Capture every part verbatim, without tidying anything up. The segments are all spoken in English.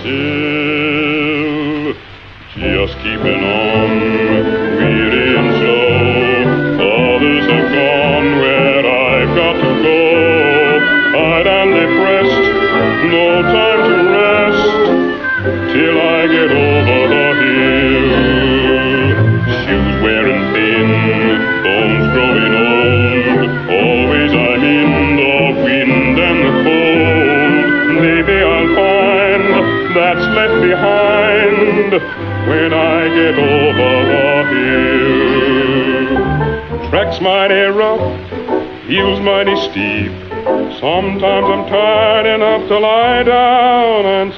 still, just keeping on, weary and slow. Others have gone where I've got to go. I'd and depressed, no time to rest till I get over the hill. Shoes wearing thin, bones growing old. Always I'm in the wind and the cold. Maybe I'll find that's left behind when I get over the hill. Tracks mighty rough, hills mighty steep. Sometimes I'm tired enough to lie down and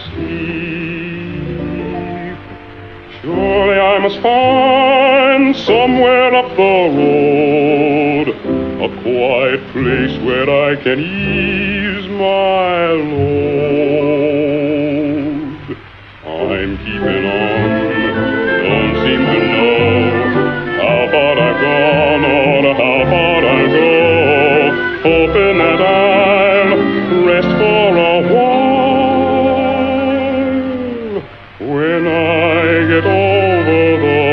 sleep. Surely I must find somewhere up the road a quiet place where I can ease my load. I'm keeping on, don't seem to know how far I've gone or how far I'll go, hoping that I'll rest for a while when I get over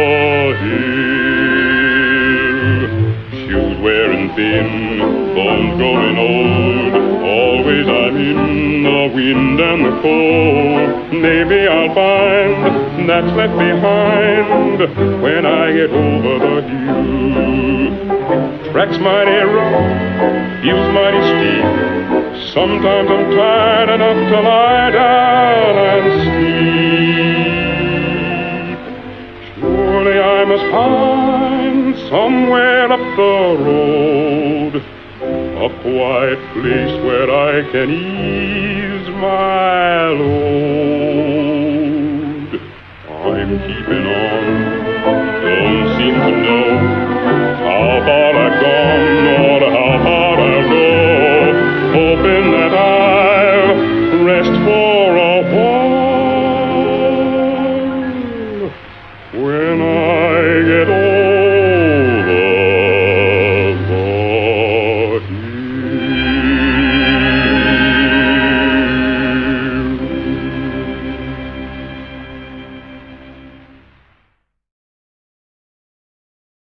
the hill. Shoes wearing thin, bones growing old. Always I'm in the wind and the cold. Maybe I'll find that's left behind when I get over the hill. Tracks mighty rough, hills mighty steep. Sometimes I'm tired enough to lie down and sleep. Surely I must find somewhere up the road a quiet place where I can ease my load. I'm keeping on.